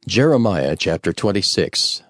Jeremiah chapter 26.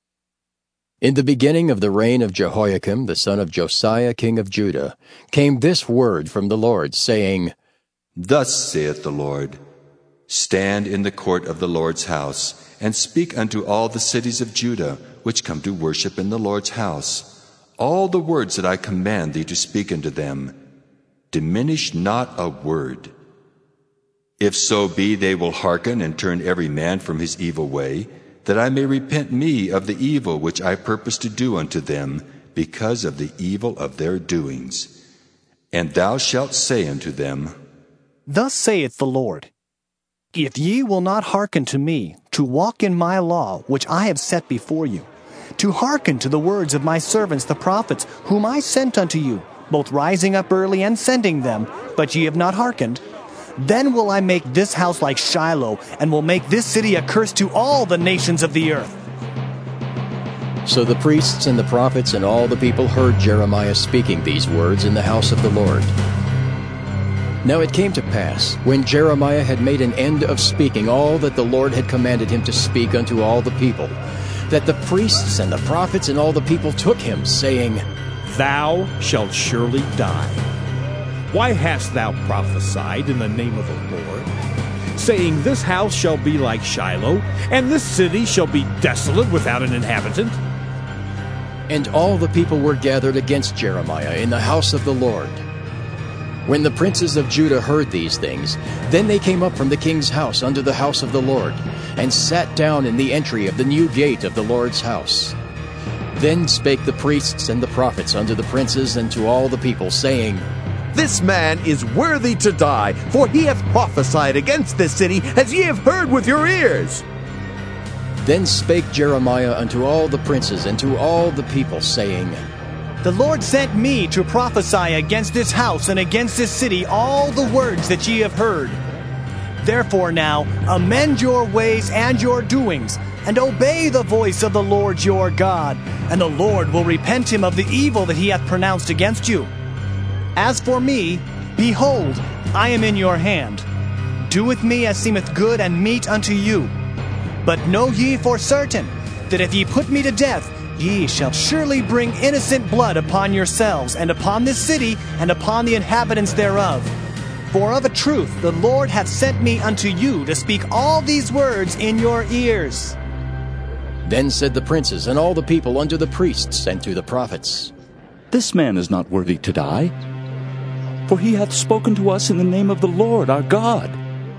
In the beginning of the reign of Jehoiakim the son of Josiah king of Judah came this word from the Lord, saying, Thus saith the Lord, Stand in the court of the Lord's house, and speak unto all the cities of Judah, which come to worship in the Lord's house, all the words that I command thee to speak unto them. Diminish not a word. If so be they will hearken and turn every man from his evil way, that I may repent me of the evil which I purpose to do unto them, because of the evil of their doings. And thou shalt say unto them, Thus saith the Lord, If ye will not hearken to me, to walk in my law which I have set before you, to hearken to the words of my servants the prophets, whom I sent unto you, both rising up early and sending them, but ye have not hearkened, then will I make this house like Shiloh, and will make this city a curse to all the nations of the earth. So the priests and the prophets and all the people heard Jeremiah speaking these words in the house of the Lord. Now it came to pass, when Jeremiah had made an end of speaking all that the Lord had commanded him to speak unto all the people, that the priests and the prophets and all the people took him, saying, Thou shalt surely die. Why hast thou prophesied in the name of the Lord, saying, This house shall be like Shiloh, and this city shall be desolate without an inhabitant? And all the people were gathered against Jeremiah in the house of the Lord. When the princes of Judah heard these things, then they came up from the king's house unto the house of the Lord, and sat down in the entry of the new gate of the Lord's house. Then spake the priests and the prophets unto the princes and to all the people, saying, This man is worthy to die, for he hath prophesied against this city, as ye have heard with your ears. Then spake Jeremiah unto all the princes and to all the people, saying, The Lord sent me to prophesy against this house and against this city all the words that ye have heard. Therefore now amend your ways and your doings, and obey the voice of the Lord your God, and the Lord will repent him of the evil that he hath pronounced against you. As for me, behold, I am in your hand. Do with me as seemeth good and meet unto you. But know ye for certain, that if ye put me to death, ye shall surely bring innocent blood upon yourselves, and upon this city, and upon the inhabitants thereof. For of a truth the Lord hath sent me unto you to speak all these words in your ears. Then said the princes and all the people unto the priests and to the prophets, This man is not worthy to die, for he hath spoken to us in the name of the Lord our God.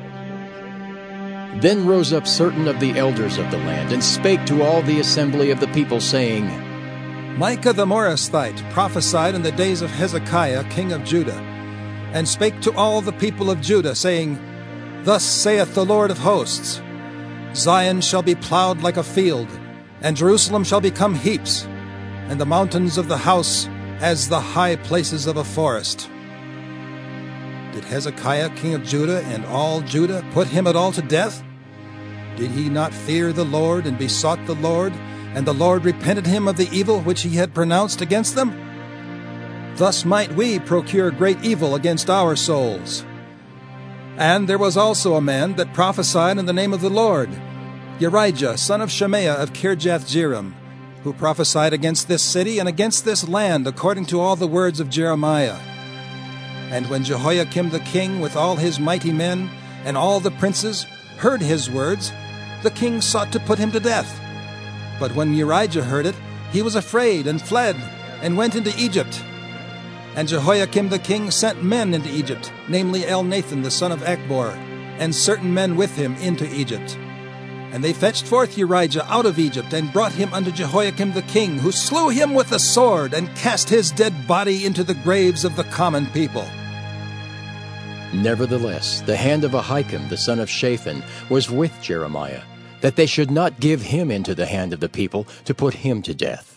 Then rose up certain of the elders of the land, and spake to all the assembly of the people, saying, Micah the Morasthite prophesied in the days of Hezekiah king of Judah, and spake to all the people of Judah, saying, Thus saith the Lord of hosts, Zion shall be plowed like a field, and Jerusalem shall become heaps, and the mountains of the house as the high places of a forest. Did Hezekiah king of Judah and all Judah put him at all to death? Did he not fear the Lord and besought the Lord, and the Lord repented him of the evil which he had pronounced against them? Thus might we procure great evil against our souls. And there was also a man that prophesied in the name of the Lord, Urijah, son of Shemaiah of Kirjath-jearim, who prophesied against this city and against this land according to all the words of Jeremiah. And when Jehoiakim the king with all his mighty men and all the princes heard his words, the king sought to put him to death. But when Urijah heard it, he was afraid and fled and went into Egypt. And Jehoiakim the king sent men into Egypt, namely Elnathan the son of Achbor, and certain men with him into Egypt. And they fetched forth Urijah out of Egypt, and brought him unto Jehoiakim the king, who slew him with the sword, and cast his dead body into the graves of the common people. Nevertheless, the hand of Ahikam the son of Shaphan was with Jeremiah, that they should not give him into the hand of the people to put him to death.